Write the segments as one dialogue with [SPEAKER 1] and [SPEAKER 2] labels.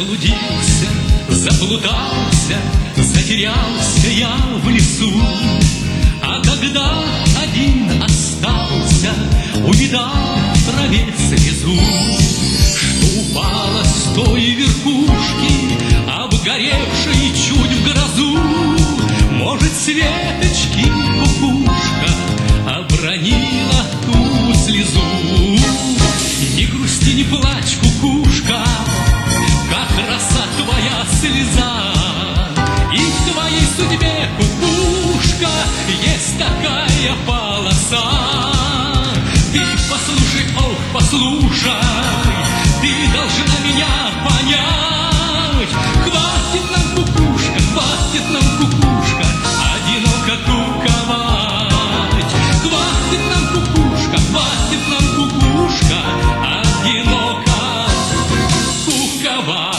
[SPEAKER 1] Заблудился, заплутался, затерялся я в лесу. А когда один остался, увидал в траве слезу, что упала с той верхушки, обгоревшей чуть в грозу. Может, с веточки кукушка обронила ту слезу. Не грусти, не плачь, кукушка, как роса твоя слеза. И в твоей судьбе, кукушка, есть такая полоса. Ты послушай, ох, послушай, ты должна меня понять. Хватит нам, кукушка, хватит нам, кукушка, одиноко куковать. Хватит нам, кукушка, хватит нам, кукушка, одиноко куковать.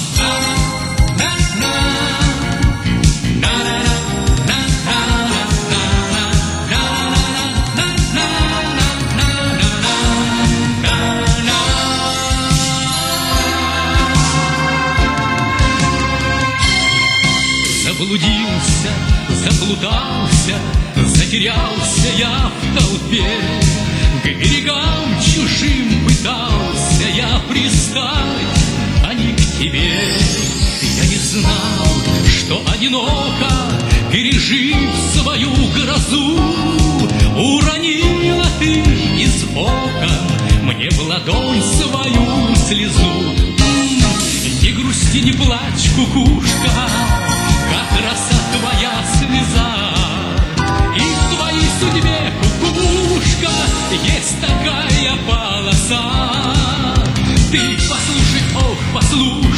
[SPEAKER 1] Заблудился, заплутался, затерялся я в толпе. К берегам чужим пытался я пристать, а не к тебе. Я не знал, что одиноко, пережив свою грозу, уронила ты из окон мне в ладонь свою слезу. Не грусти, не плачь, кукушка, как роса твоя слеза. И в твоей судьбе, кукушка, есть такая полоса. Ты послушай, ох, послушай,